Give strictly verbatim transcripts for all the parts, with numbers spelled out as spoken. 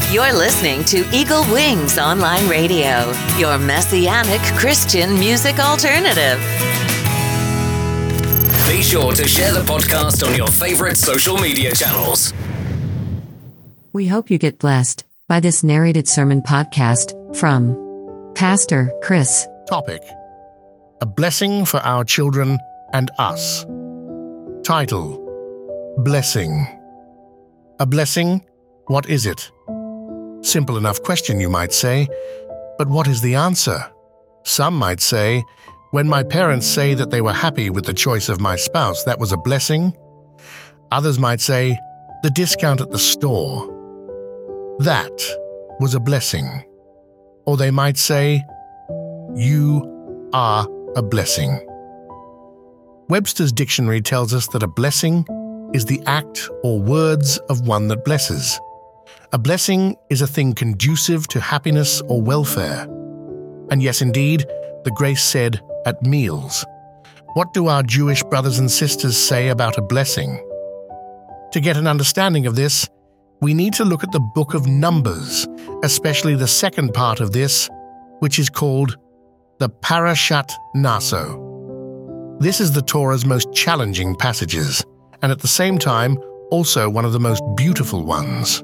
You're listening to Eagle Wings Online Radio, your messianic Christian music alternative. Be sure to share the podcast on your favorite social media channels. We hope you get blessed by this narrated sermon podcast from Pastor Chris. Topic: A blessing for our children and us. Title: Blessing. A blessing? What is it? Simple enough question, you might say, but what is the answer? Some might say, when my parents say that they were happy with the choice of my spouse, that was a blessing. Others might say, the discount at the store. That was a blessing. Or they might say, you are a blessing. Webster's dictionary tells us that a blessing is the act or words of one that blesses. A blessing is a thing conducive to happiness or welfare. And yes, indeed, the grace said at meals. What do our Jewish brothers and sisters say about a blessing? To get an understanding of this, we need to look at the book of Numbers, especially the second part of this, which is called the Parashat Naso. This is the Torah's most challenging passages, and at the same time, also one of the most beautiful ones.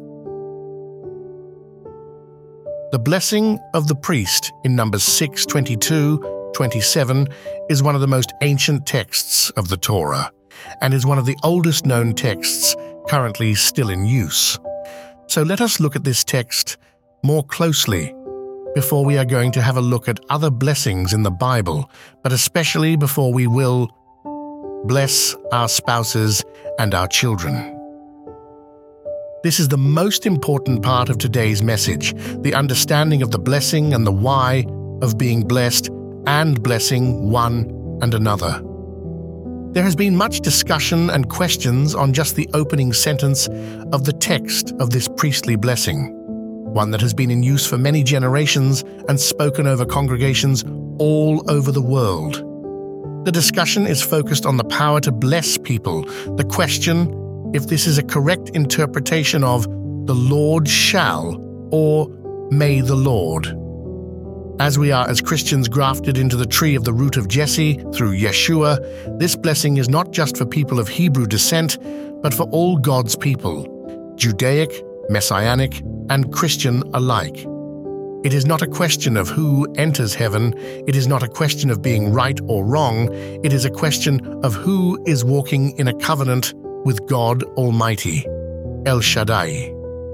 The blessing of the priest in Numbers six, twenty-two, twenty-seven is one of the most ancient texts of the Torah, and is one of the oldest known texts currently still in use. So let us look at this text more closely before we are going to have a look at other blessings in the Bible, but especially before we will bless our spouses and our children. This is the most important part of today's message, the understanding of the blessing and the why of being blessed and blessing one and another. There has been much discussion and questions on just the opening sentence of the text of this priestly blessing, one that has been in use for many generations and spoken over congregations all over the world. The discussion is focused on the power to bless people, the question if this is a correct interpretation of the Lord shall or may the Lord. As we are as Christians grafted into the tree of the root of Jesse through Yeshua, this blessing is not just for people of Hebrew descent, but for all God's people, Judaic, Messianic, and Christian alike. It is not a question of who enters heaven. It is not a question of being right or wrong. It is a question of who is walking in a covenant with God Almighty, El Shaddai.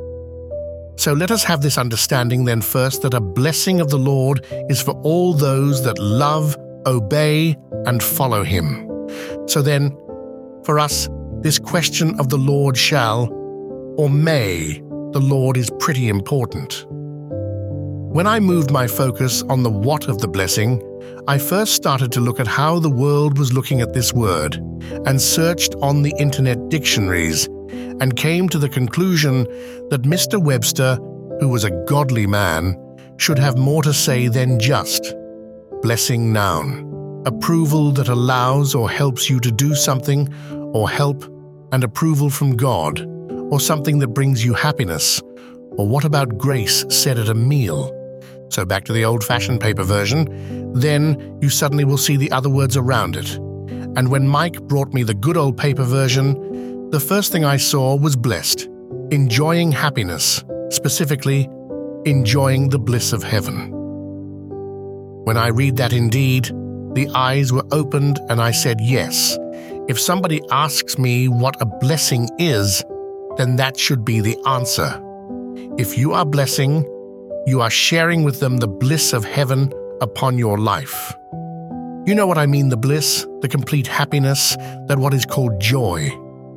So let us have this understanding then first that a blessing of the Lord is for all those that love, obey, and follow Him. So then, for us, this question of the Lord shall or may the Lord is pretty important. When I moved my focus on the what of the blessing, I first started to look at how the world was looking at this word and searched on the internet dictionaries and came to the conclusion that Mister Webster, who was a godly man, should have more to say than just blessing noun, approval that allows or helps you to do something, or help and approval from God, or something that brings you happiness, or what about grace said at a meal? So back to the old-fashioned paper version, then you suddenly will see the other words around it. And when Mike brought me the good old paper version, the first thing I saw was blessed, enjoying happiness, specifically, enjoying the bliss of heaven. When I read that indeed, the eyes were opened and I said yes. If somebody asks me what a blessing is, then that should be the answer. If you are blessing, you are sharing with them the bliss of heaven upon your life. You know what I mean, the bliss, the complete happiness, that what is called joy.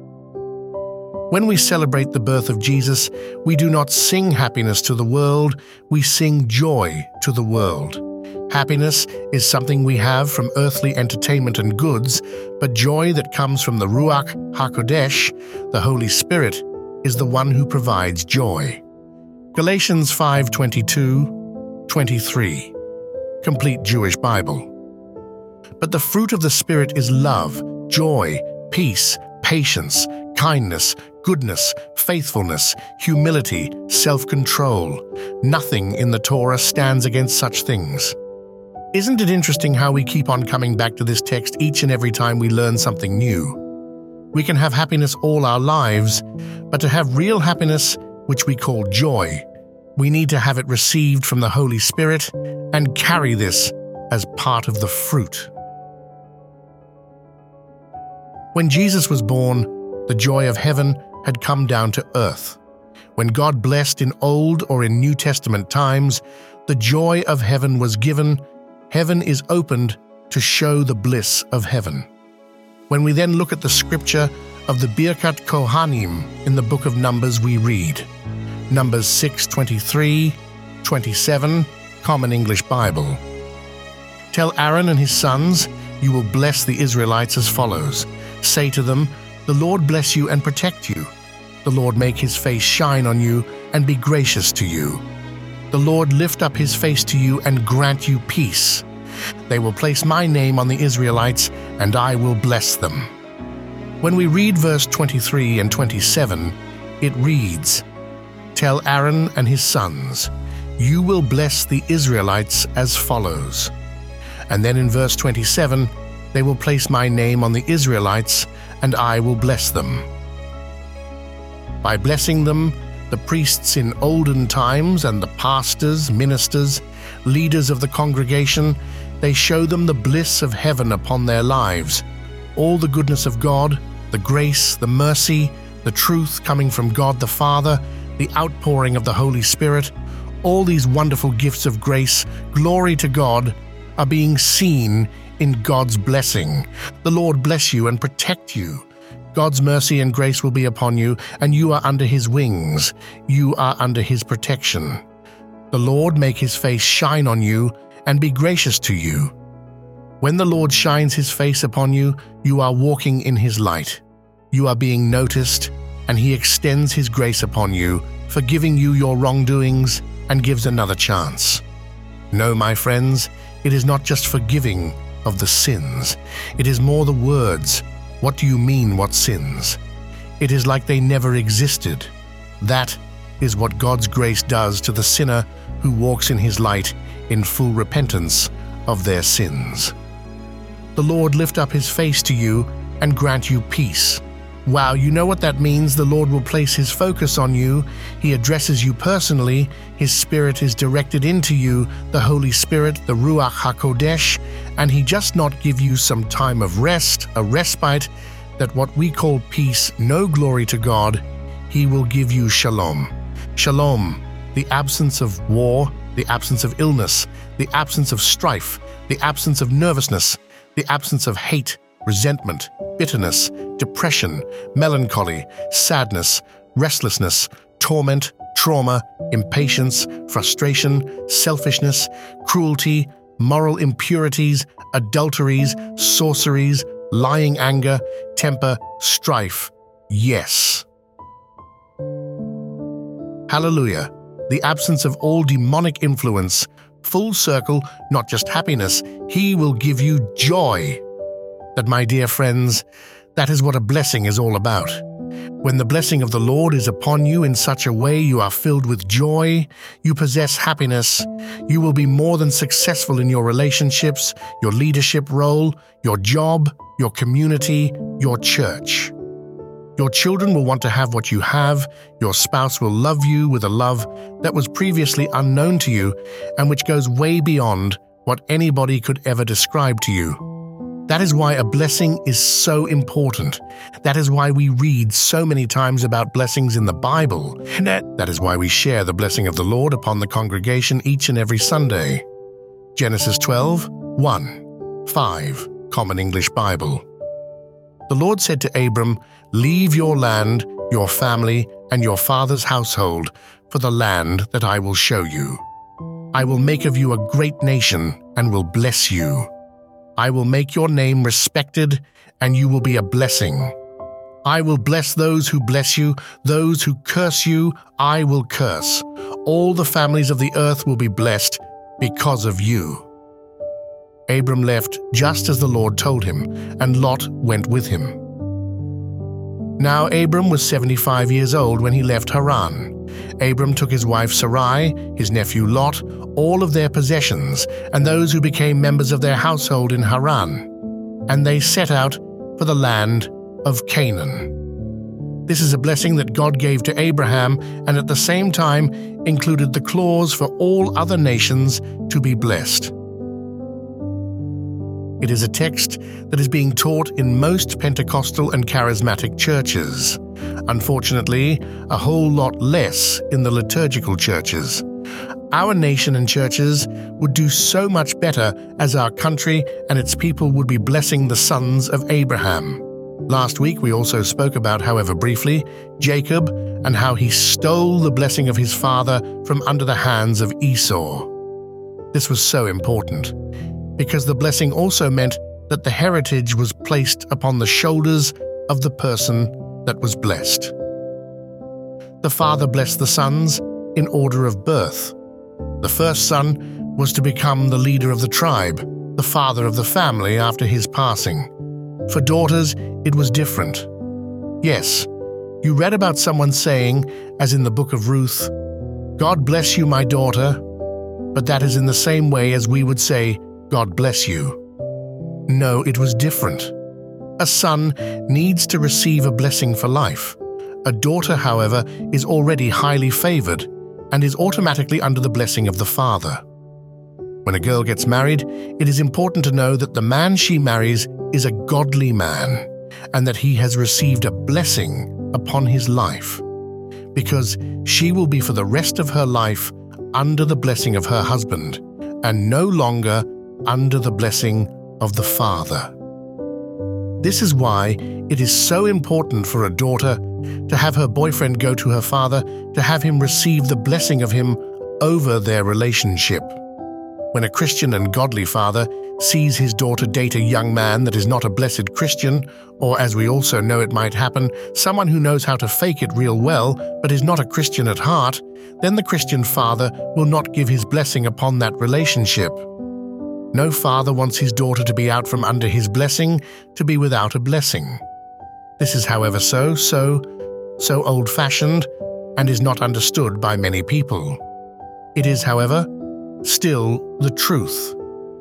When we celebrate the birth of Jesus, we do not sing happiness to the world, we sing joy to the world. Happiness is something we have from earthly entertainment and goods, but joy that comes from the Ruach HaKodesh, the Holy Spirit, is the one who provides joy. Galatians five twenty-two, twenty-three, Complete Jewish Bible. But the fruit of the Spirit is love, joy, peace, patience, kindness, goodness, faithfulness, humility, self-control. Nothing in the Torah stands against such things. Isn't it interesting how we keep on coming back to this text each and every time we learn something new? We can have happiness all our lives, but to have real happiness, which we call joy, we need to have it received from the Holy Spirit and carry this as part of the fruit. When Jesus was born, the joy of heaven had come down to earth. When God blessed in Old or in New Testament times, the joy of heaven was given. Heaven is opened to show the bliss of heaven. When we then look at the scripture of the Birkat Kohanim in the book of Numbers, we read, Numbers six twenty-three, twenty-seven, Common English Bible. Tell Aaron and his sons, you will bless the Israelites as follows. Say to them, the Lord bless you and protect you. The Lord make his face shine on you and be gracious to you. The Lord lift up his face to you and grant you peace. They will place my name on the Israelites, and I will bless them. When we read verse twenty-three and twenty-seven, it reads, Tell Aaron and his sons, you will bless the Israelites as follows. And then in verse twenty-seven, they will place my name on the Israelites, and I will bless them. By blessing them, the priests in olden times and the pastors, ministers, leaders of the congregation, they show them the bliss of heaven upon their lives, all the goodness of God, the grace, the mercy, the truth coming from God the Father, the outpouring of the Holy Spirit, all these wonderful gifts of grace, glory to God, are being seen in God's blessing. The Lord bless you and protect you. God's mercy and grace will be upon you, and you are under his wings. You are under his protection. The Lord make his face shine on you and be gracious to you. When the Lord shines his face upon you, you are walking in his light. You are being noticed, and he extends his grace upon you, forgiving you your wrongdoings, and gives another chance. No, my friends, it is not just forgiving of the sins. It is more the words, what do you mean, what sins? It is like they never existed. That is what God's grace does to the sinner who walks in his light in full repentance of their sins. The Lord lift up his face to you and grant you peace. Wow, you know what that means? The Lord will place his focus on you. He addresses you personally. His Spirit is directed into you, the Holy Spirit, the Ruach HaKodesh, and he just not give you some time of rest, a respite, that what we call peace, no glory to God, he will give you shalom. Shalom, the absence of war, the absence of illness, the absence of strife, the absence of nervousness, the absence of hate, resentment, bitterness, depression, melancholy, sadness, restlessness, torment, trauma, impatience, frustration, selfishness, cruelty, moral impurities, adulteries, sorceries, lying anger, temper, strife. Yes. Hallelujah. The absence of all demonic influence, full circle, not just happiness, he will give you joy. That, my dear friends, that is what a blessing is all about. When the blessing of the Lord is upon you in such a way you are filled with joy, you possess happiness, you will be more than successful in your relationships, your leadership role, your job, your community, your church. Your children will want to have what you have, your spouse will love you with a love that was previously unknown to you and which goes way beyond what anybody could ever describe to you. That is why a blessing is so important. That is why we read so many times about blessings in the Bible. That is why we share the blessing of the Lord upon the congregation each and every Sunday. Genesis twelve, one, five, Common English Bible. The Lord said to Abram, "Leave your land, your family, and your father's household for the land that I will show you. I will make of you a great nation and will bless you. I will make your name respected, and you will be a blessing. I will bless those who bless you, those who curse you, I will curse. All the families of the earth will be blessed because of you." Abram left just as the Lord told him, and Lot went with him. Now Abram was seventy-five years old when he left Haran. Abram took his wife Sarai, his nephew Lot, all of their possessions, and those who became members of their household in Haran, and they set out for the land of Canaan. This is a blessing that God gave to Abraham, and at the same time included the clause for all other nations to be blessed. It is a text that is being taught in most Pentecostal and charismatic churches. Unfortunately, a whole lot less in the liturgical churches. Our nation and churches would do so much better as our country and its people would be blessing the sons of Abraham. Last week we also spoke about, however briefly, Jacob and how he stole the blessing of his father from under the hands of Esau. This was so important, because the blessing also meant that the heritage was placed upon the shoulders of the person that was blessed. The father blessed the sons in order of birth. The first son was to become the leader of the tribe, the father of the family after his passing. For daughters, it was different. Yes, you read about someone saying, as in the book of Ruth, "God bless you, my daughter," but that is in the same way as we would say, "God bless you." No, it was different. A son needs to receive a blessing for life. A daughter, however, is already highly favored and is automatically under the blessing of the father. When a girl gets married, it is important to know that the man she marries is a godly man and that he has received a blessing upon his life, because she will be for the rest of her life under the blessing of her husband and no longer under the blessing of the father. This is why it is so important for a daughter to have her boyfriend go to her father to have him receive the blessing of him over their relationship. When a Christian and godly father sees his daughter date a young man that is not a blessed Christian, or as we also know it might happen, someone who knows how to fake it real well but is not a Christian at heart, then the Christian father will not give his blessing upon that relationship. No father wants his daughter to be out from under his blessing, to be without a blessing. This is, however, so, so, so old-fashioned and is not understood by many people. It is, however, still the truth.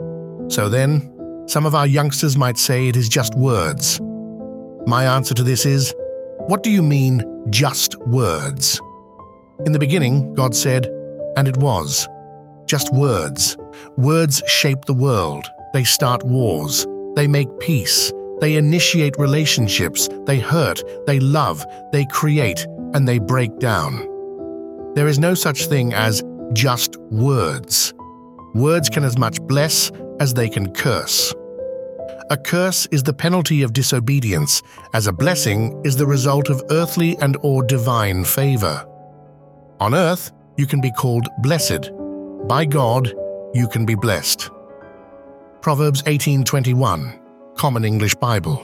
So then, some of our youngsters might say it is just words. My answer to this is, what do you mean, just words? In the beginning, God said, and it was. Just words. Words shape the world. They start wars. They make peace. They initiate relationships. They hurt. They love. They create. And they break down. There is no such thing as just words. Words can as much bless as they can curse. A curse is the penalty of disobedience, as a blessing is the result of earthly and or divine favor. On earth, you can be called blessed. By God, you can be blessed. Proverbs eighteen twenty-one, Common English Bible.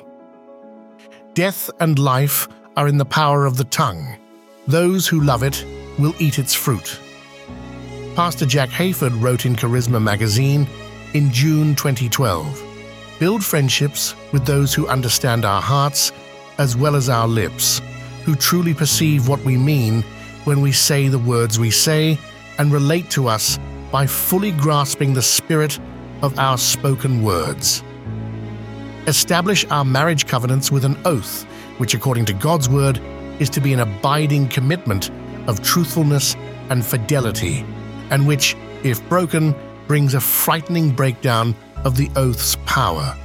Death and life are in the power of the tongue. Those who love it will eat its fruit. Pastor Jack Hayford wrote in Charisma magazine in June twenty twelve, "Build friendships with those who understand our hearts as well as our lips, who truly perceive what we mean when we say the words we say and relate to us by fully grasping the spirit of our spoken words. Establish our marriage covenants with an oath, which according to God's word is to be an abiding commitment of truthfulness and fidelity, and which, if broken, brings a frightening breakdown of the oath's power.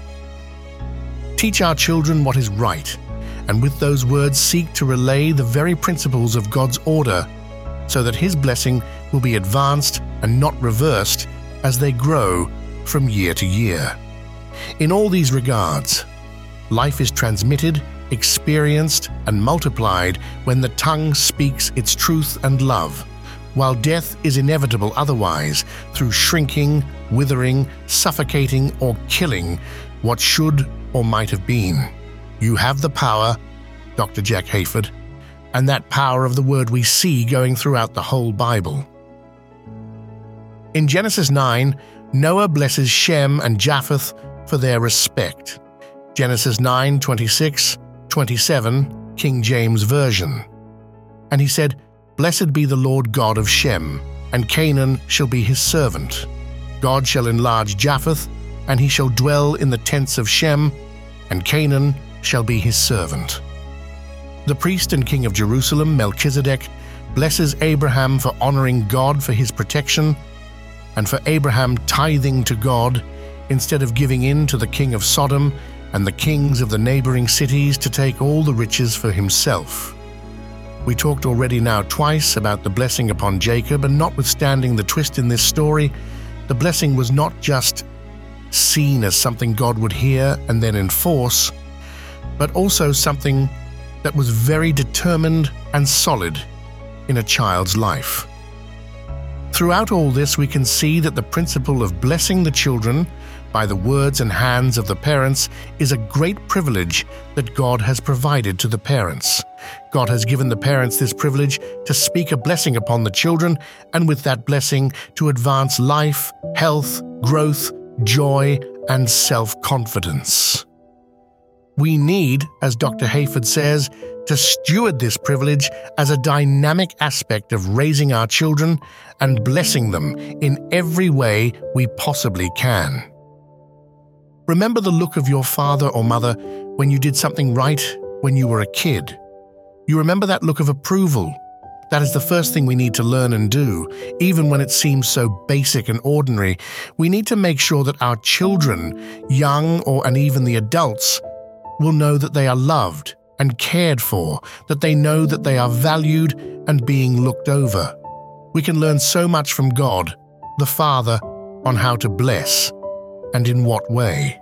Teach our children what is right, and with those words seek to relay the very principles of God's order, so that His blessing will be advanced and not reversed as they grow from year to year. In all these regards, life is transmitted, experienced, and multiplied when the tongue speaks its truth and love, while death is inevitable otherwise through shrinking, withering, suffocating, or killing what should or might have been. You have the power, Doctor Jack Hayford, and that power of the word we see going throughout the whole Bible. In Genesis nine, Noah blesses Shem and Japheth for their respect. Genesis nine twenty-six, twenty-seven, King James Version. And he said, "Blessed be the Lord God of Shem, and Canaan shall be his servant. God shall enlarge Japheth, and he shall dwell in the tents of Shem, and Canaan shall be his servant." The priest and king of Jerusalem, Melchizedek, blesses Abraham for honoring God for his protection, and for Abraham tithing to God instead of giving in to the king of Sodom and the kings of the neighboring cities to take all the riches for himself. We talked already now twice about the blessing upon Jacob, and notwithstanding the twist in this story, the blessing was not just seen as something God would hear and then enforce, but also something that was very determined and solid in a child's life. Throughout all this, we can see that the principle of blessing the children by the words and hands of the parents is a great privilege that God has provided to the parents. God has given the parents this privilege to speak a blessing upon the children, and with that blessing to advance life, health, growth, joy, and self-confidence. We need, as Doctor Hayford says, to steward this privilege as a dynamic aspect of raising our children and blessing them in every way we possibly can. Remember the look of your father or mother when you did something right when you were a kid. You remember that look of approval. That is the first thing we need to learn and do, even when it seems so basic and ordinary. We need to make sure that our children, young or and even the adults, will know that they are loved and cared for, that they know that they are valued and being looked over. We can learn so much from God, the Father, on how to bless and in what way.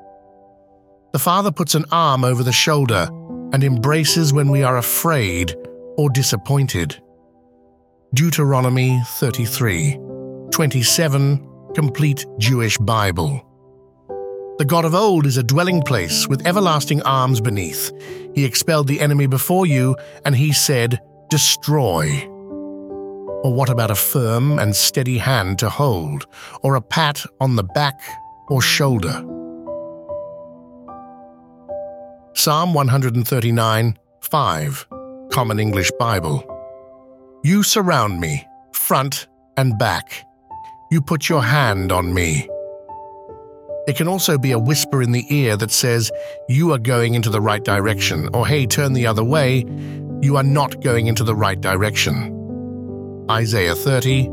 The Father puts an arm over the shoulder and embraces when we are afraid or disappointed. Deuteronomy thirty-three, twenty-seven, Complete Jewish Bible. The God of old is a dwelling place with everlasting arms beneath. He expelled the enemy before you, and he said, "Destroy." Or what about a firm and steady hand to hold, or a pat on the back or shoulder? Psalm one thirty-nine, five, Common English Bible. You surround me, front and back. You put your hand on me. It can also be a whisper in the ear that says, you are going into the right direction, or hey, turn the other way, you are not going into the right direction. Isaiah thirty,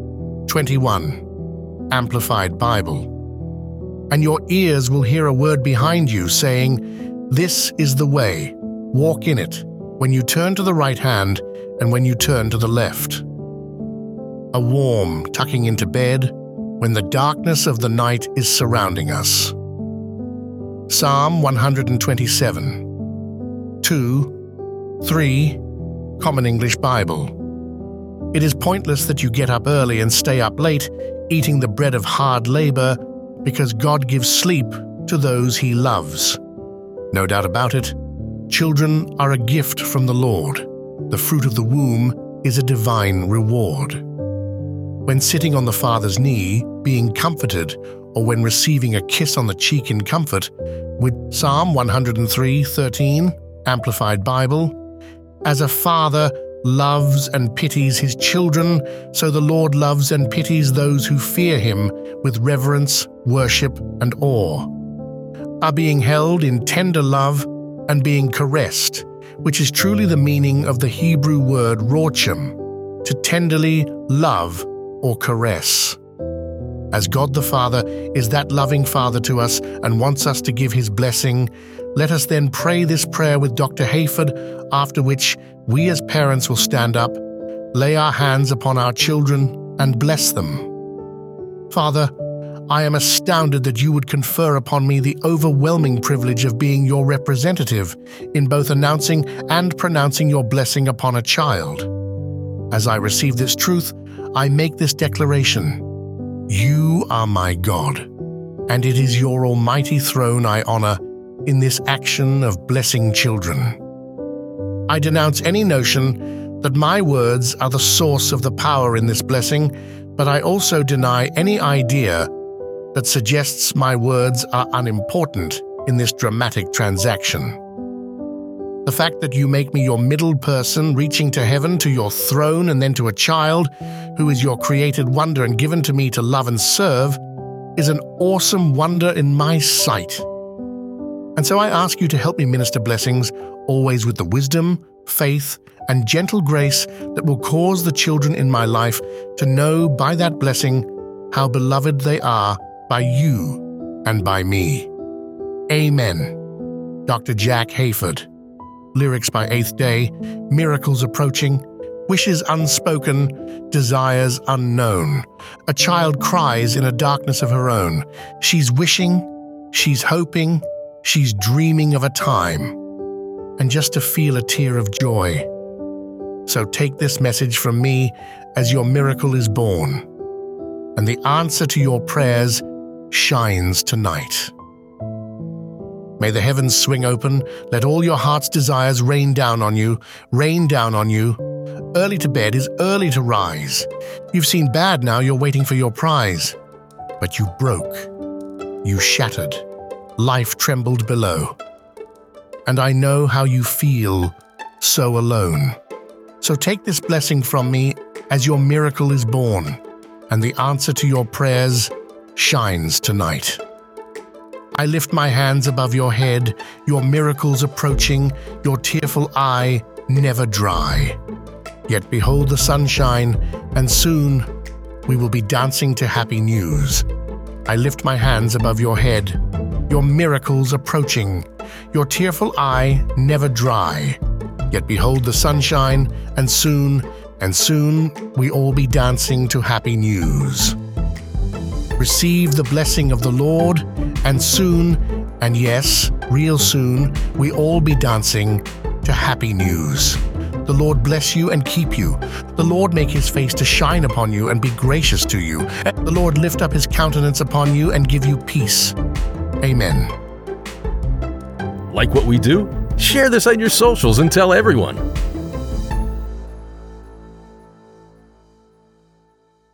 twenty-one, Amplified Bible. And your ears will hear a word behind you saying, this is the way, walk in it, when you turn to the right hand and when you turn to the left. A warm tucking into bed when the darkness of the night is surrounding us. Psalm one twenty-seven, two, three, Common English Bible. It is pointless that you get up early and stay up late, eating the bread of hard labor, because God gives sleep to those he loves. No doubt about it, children are a gift from the Lord. The fruit of the womb is a divine reward. When sitting on the Father's knee, being comforted, or when receiving a kiss on the cheek in comfort, with Psalm one oh three, thirteen, Amplified Bible, as a father loves and pities his children, so the Lord loves and pities those who fear him with reverence, worship, and awe. Are being held in tender love and being caressed, which is truly the meaning of the Hebrew word rochim, to tenderly love or caress. As God the Father is that loving Father to us and wants us to give his blessing, let us then pray this prayer with Doctor Hayford, after which we as parents will stand up, lay our hands upon our children, and bless them. Father, I am astounded that you would confer upon me the overwhelming privilege of being your representative in both announcing and pronouncing your blessing upon a child. As I receive this truth, I make this declaration. You are my God, and it is your almighty throne I honor in this action of blessing children. I denounce any notion that my words are the source of the power in this blessing, but I also deny any idea that suggests my words are unimportant in this dramatic transaction. The fact that you make me your middle person, reaching to heaven, to your throne, and then to a child who is your created wonder and given to me to love and serve, is an awesome wonder in my sight. And so I ask you to help me minister blessings, always with the wisdom, faith, and gentle grace that will cause the children in my life to know by that blessing how beloved they are by you and by me. Amen. Doctor Jack Hayford. Lyrics by Eighth Day, Miracles Approaching, Wishes Unspoken, Desires Unknown. A child cries in a darkness of her own. She's wishing, she's hoping, she's dreaming of a time, and just to feel a tear of joy. So take this message from me as your miracle is born, and the answer to your prayers shines tonight. May the heavens swing open, let all your heart's desires rain down on you, rain down on you. Early to bed is early to rise. You've seen bad, now you're waiting for your prize. But you broke, you shattered, life trembled below. And I know how you feel, so alone. So take this blessing from me as your miracle is born, and the answer to your prayers shines tonight. I lift my hands above your head, your miracles approaching, your tearful eye never dry. Yet behold the sunshine, and soon we will be dancing to happy news. I lift my hands above your head, your miracles approaching, your tearful eye never dry. Yet behold the sunshine, and soon, and soon we all be dancing to happy news. Receive the blessing of the Lord, and soon, and yes, real soon, we all be dancing to happy news. The Lord bless you and keep you. The Lord make his face to shine upon you and be gracious to you. The Lord lift up his countenance upon you and give you peace. Amen. Like what we do? Share this on your socials and tell everyone.